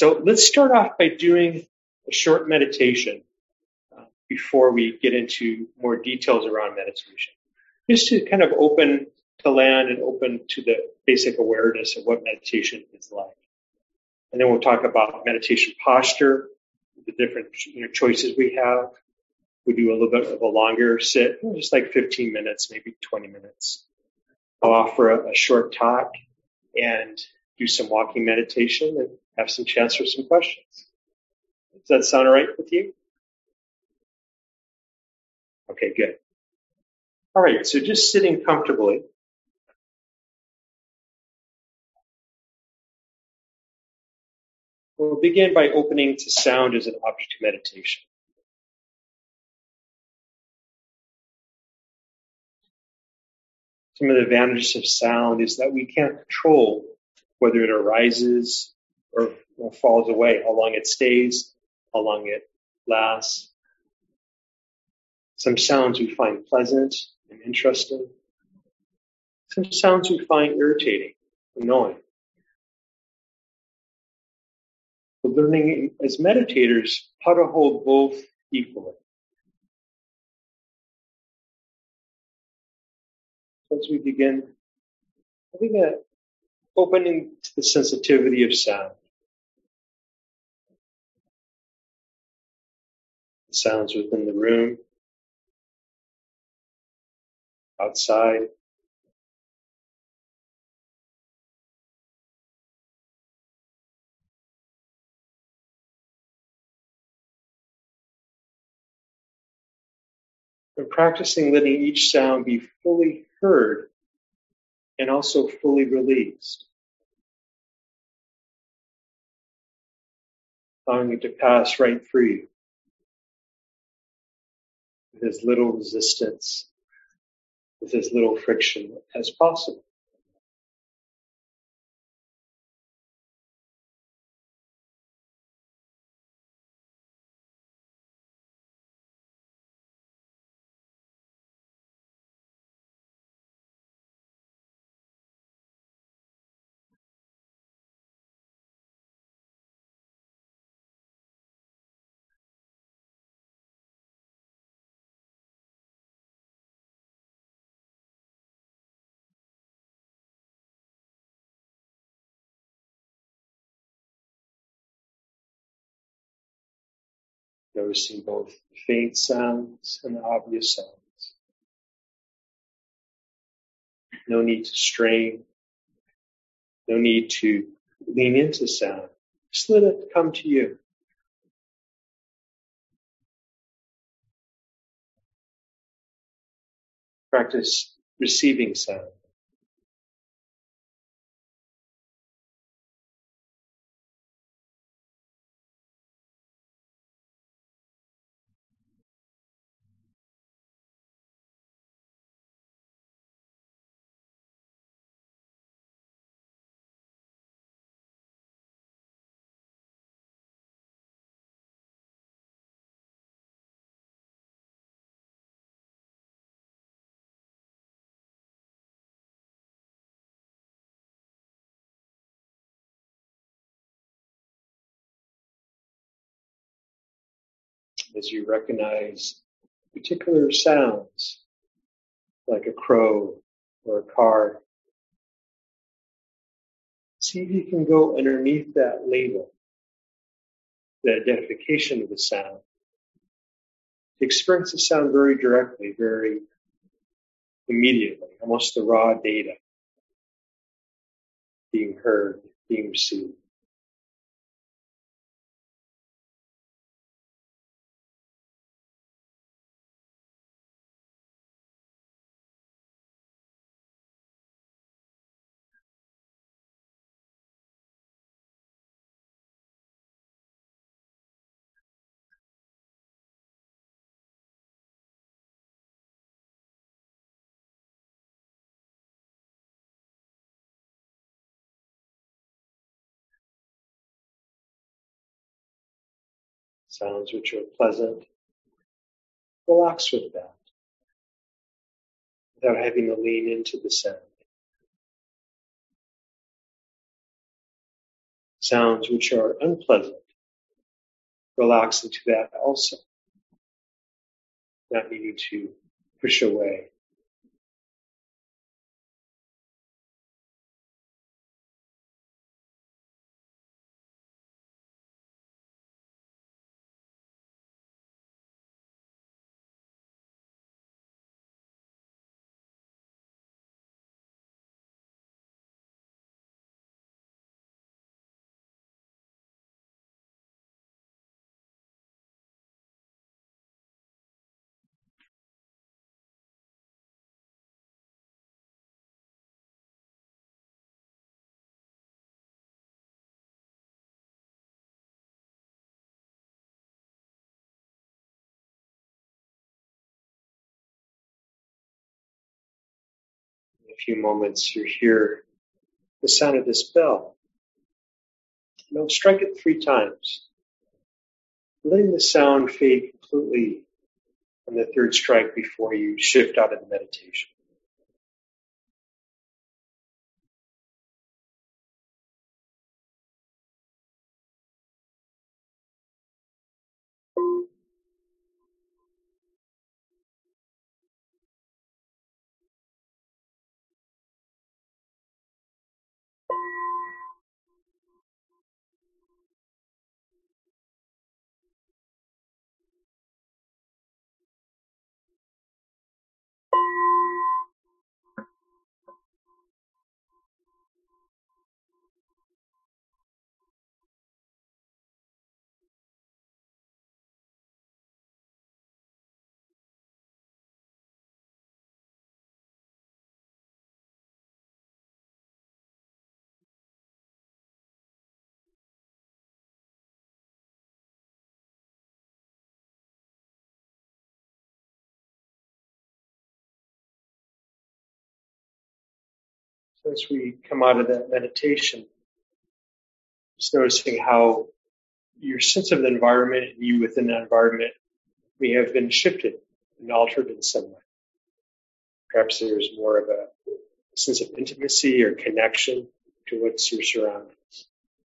So let's start off by doing a short meditation before we get into more details around meditation. Just to kind of open to land and open to the basic awareness of what meditation is like. And then we'll talk about meditation posture, the different choices we have. We do a little bit of a longer sit, just like 15 minutes, maybe 20 minutes. I'll offer a short talk and do some walking meditation and have some chance for some questions. Does that sound all right with you? Okay, good. All right, so just sitting comfortably. We'll begin by opening to sound as an object of meditation. Some of the advantages of sound is that we can't control whether it arises or falls away, how long it stays, how long it lasts. Some sounds we find pleasant and interesting. Some sounds we find irritating, annoying. We're learning as meditators how to hold both equally. As we begin, I think that opening to the sensitivity of sound. The sounds within the room, outside. We're practicing letting each sound be fully heard and also fully released. Allowing it to pass right through you with as little resistance, with as little friction as possible. Noticing both the faint sounds and the obvious sounds. No need to strain. No need to lean into sound. Just let it come to you. Practice receiving sound. As you recognize particular sounds, like a crow or a car, see if you can go underneath that label, the identification of the sound. Experience the sound very directly, very immediately, almost the raw data being heard, being received. Sounds which are pleasant, relax with that without having to lean into the sound. sounds which are unpleasant. Relax into that also, not needing to push away. In a few moments, you hear the sound of this bell. Now strike it 3 times, letting the sound fade completely on the 3rd strike before you shift out of the meditation. So as we come out of that meditation, just noticing how your sense of the environment and you within that environment may have been shifted and altered in some way. Perhaps there's more of a sense of intimacy or connection to what's your surroundings.